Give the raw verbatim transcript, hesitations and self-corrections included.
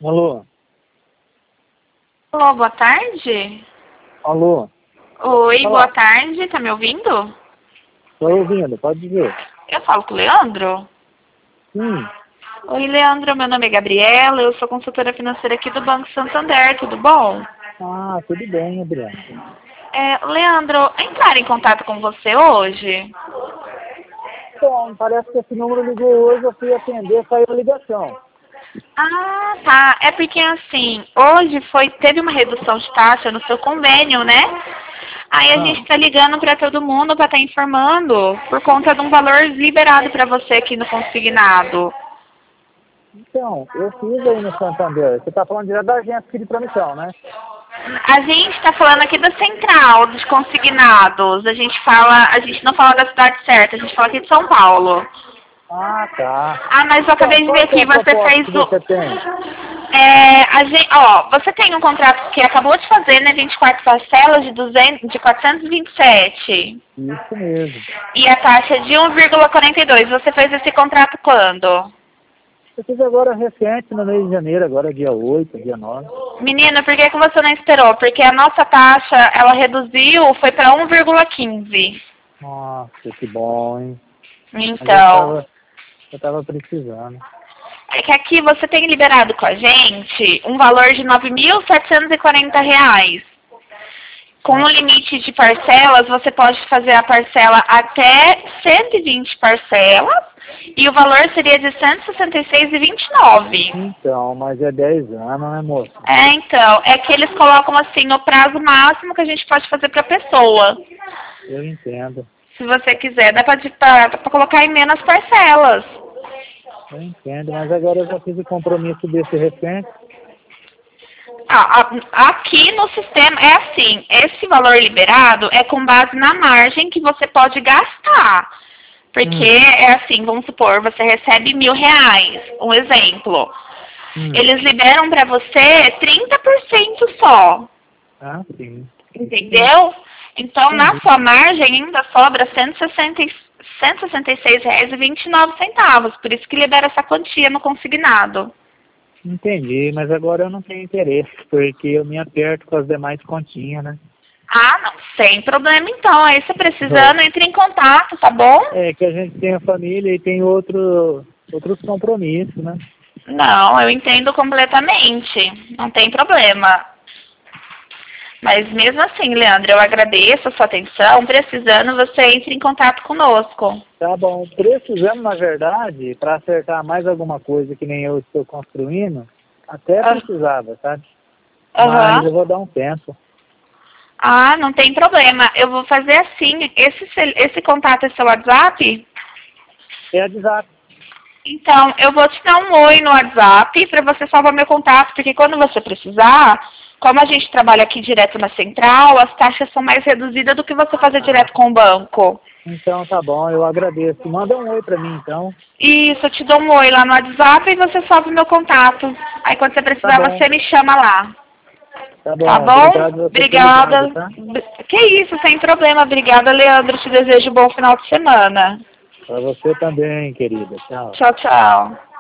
Alô? Alô, boa tarde. Alô? Oi, Olá. boa tarde, tá me ouvindo? Tô ouvindo, pode dizer. Eu falo com o Leandro? Sim. Oi, Leandro, meu nome é Gabriela, eu sou consultora financeira aqui do Banco Santander, tudo bom? Ah, tudo bem, Adriano. É, Leandro, entrar em contato com você hoje? Bom, parece que esse número ligou hoje, eu fui atender, saiu a ligação. Ah, tá. É porque assim, hoje foi, teve uma redução de taxa no seu convênio, né? Aí a Ah, gente tá ligando para todo mundo para estar informando por conta de um valor liberado para você aqui no consignado. então, eu fiz aí no Santander. Você tá falando direto da agência aqui de promissão, né? A gente está falando aqui da central dos consignados. A gente fala, a gente não fala da cidade certa, a gente fala aqui de São Paulo. Ah, tá. Ah, mas eu Então, acabei de ver qual que é aqui, a você proposta fez que o. você tem? É, a gente, ó, você tem um contrato que acabou de fazer, né? vinte e quatro parcelas de, duzentos, de quatrocentos e vinte e sete. Isso mesmo. E a taxa é de um vírgula quarenta e dois. Você fez esse contrato quando? Eu fiz agora recente, no mês de janeiro, agora dia oito, dia nove. Menina, por que, que você não esperou? Porque a nossa taxa, ela reduziu, foi para um vírgula quinze. Nossa, que bom, hein? Mas eu Então, tava, eu tava precisando. é que aqui você tem liberado com a gente um valor de nove mil setecentos e quarenta reais. Com Ah, o limite de parcelas, você pode fazer a parcela até cento e vinte parcelas e o valor seria de cento e sessenta e seis reais e vinte e nove. então, mas é dez anos, né, moça? É, então, é que eles colocam assim o prazo máximo que a gente pode fazer para a pessoa. Eu entendo. Se você quiser, dá para colocar em menos parcelas. Eu entendo, mas agora eu já fiz o compromisso desse recente. Ah, a- aqui no sistema é assim, esse valor liberado é com base na margem que você pode gastar. Porque Hum, é assim, vamos supor, você recebe mil reais, um exemplo. hum. Eles liberam para você trinta por cento só, Ah, sim. Isso mesmo. entendeu? Então, na Entendi. sua margem ainda sobra cento e sessenta e- cento e sessenta e seis reais e vinte e nove centavos. Por isso que libera essa quantia no consignado. Entendi, mas agora eu não tenho interesse, porque eu me aperto com as demais continhas, né? Ah, não, sem problema então. Aí você Oh. precisando, entre em contato, tá bom? É que a gente tem a família e tem outro, outros compromissos, né? Não, eu entendo completamente. Não tem problema. Mas mesmo assim, Leandro, eu agradeço a sua atenção. Precisando, você entre em contato conosco. Tá bom, precisando, na verdade, para acertar mais alguma coisa que nem eu estou construindo, até Ah, precisava, sabe? Mas aham. eu vou dar um tempo. Ah, não tem problema. Eu vou fazer assim. Esse, cel- esse contato é seu WhatsApp? É a WhatsApp. Então, eu vou te dar um oi no WhatsApp para você salvar meu contato, porque quando você precisar, como a gente trabalha aqui direto na central, as taxas são mais reduzidas do que você fazer Ah, direto com o banco. então tá bom, eu agradeço. Manda um oi pra mim, então. Isso, eu te dou um oi lá no WhatsApp e você salva o meu contato. Aí quando você Tá precisar, bom, você me chama lá. tá Tá bom. bom? Obrigado você ter ligado, Obrigada. tá? Que isso, sem problema. Obrigada, Leandro. Te desejo um bom final de semana. Pra você também, querida. Tchau. Tchau, tchau.